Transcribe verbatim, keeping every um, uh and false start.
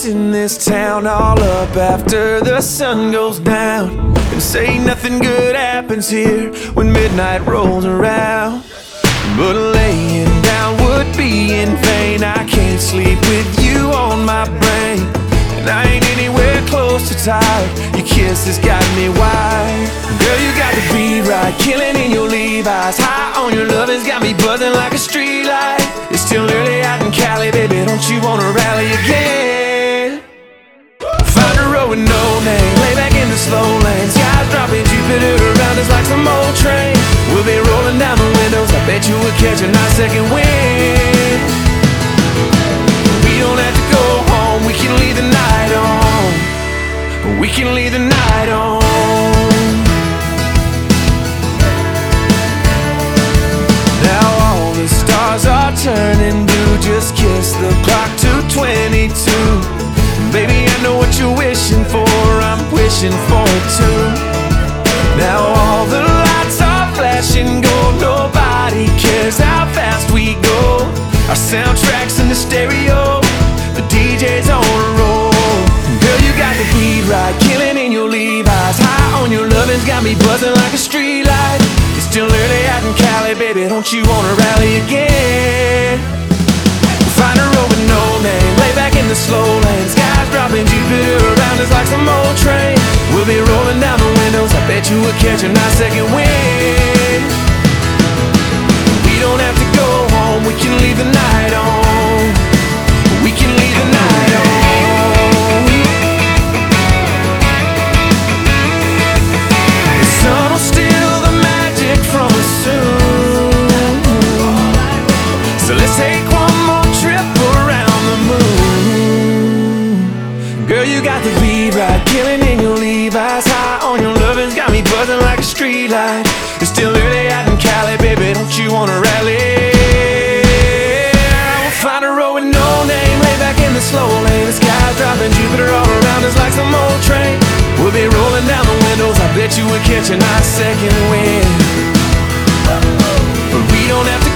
lights in this town all up after the sun goes down, and say nothing good happens here when midnight rolls around. But laying down would be in vain. I can't sleep with you on my brain, and I ain't anywhere close to tired. Your kiss has got me wired. Girl, you got the beat right, killing in your Levi's. High on your love has got me buzzing like a street light. It's still early out in Cali, baby, don't you wanna rally again? Find a road with no name, lay back in the slow lane. Skies dropping, Jupiter around us like some old train. We'll be rolling down the windows, I bet you we'll catch a nice second wind. We don't have to go home, we can leave the night on. We can leave the night on. Now all the stars are turning blue. Just kiss the clock to twenty-two. Baby, I know what you're wishing for, I'm wishing for it too. Now all the lights are flashing gold. Nobody cares how fast we go. Our soundtrack's in the stereo, the D J's on a roll. Girl, you got the beat right, killing in your Levi's. High on your lovin's got me buzzing like a street light. It's still early out in Cali, baby, don't you wanna rally again? Find a road with no name, lay back in the slow lane. Skies dropping, Jupiter around us like some old train. We'll be rolling down the windows, I bet you we'll catch a nice second wind. We don't have to go home, we can leave the night on. We can leave the night on. The sun will steal the magic from us soon, so let's take one more trip around the moon. Girl, you got the beat right, killing in your Levi's. High on your lovin's got me buzzing like a street light. It's still early out in Cali, baby, don't you wanna rally? We'll find a road with no name, lay back in the slow lane. The sky's dropping, Jupiter all around us like some old train. We'll be rolling down the windows, I bet you we'll catch a nice second wind. But we don't have to